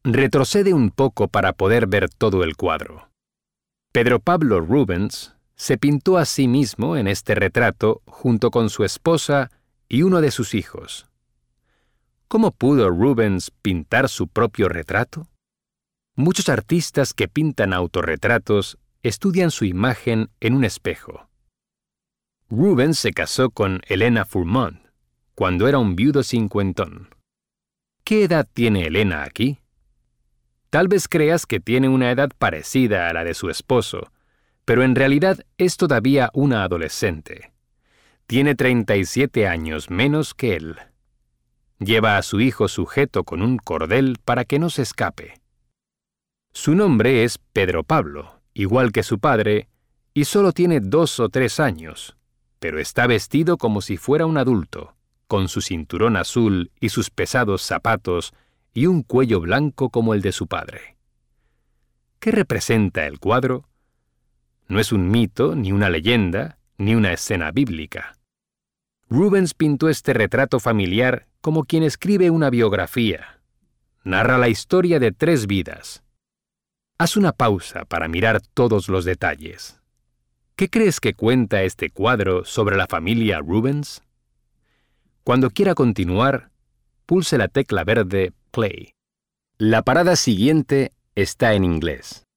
Retrocede un poco para poder ver todo el cuadro. Pedro Pablo Rubens se pintó a sí mismo en este retrato junto con su esposa y uno de sus hijos. ¿Cómo pudo Rubens pintar su propio retrato? Muchos artistas que pintan autorretratos estudian su imagen en un espejo. Rubens se casó con Helena Fourmont cuando era un viudo cincuentón. ¿Qué edad tiene Helena aquí? Tal vez creas que tiene una edad parecida a la de su esposo, pero en realidad es todavía una adolescente. Tiene 37 años menos que él. Lleva a su hijo sujeto con un cordel para que no se escape. Su nombre es Pedro Pablo, igual que su padre, y solo tiene 2 o 3 años, pero está vestido como si fuera un adulto, con su cinturón azul y sus pesados zapatos y un cuello blanco como el de su padre. ¿Qué representa el cuadro? No es un mito, ni una leyenda, ni una escena bíblica. Rubens pintó este retrato familiar como quien escribe una biografía. Narra la historia de 3 vidas. Haz una pausa para mirar todos los detalles. ¿Qué crees que cuenta este cuadro sobre la familia Rubens? Cuando quiera continuar, pulse la tecla verde Play. La parada siguiente está en inglés.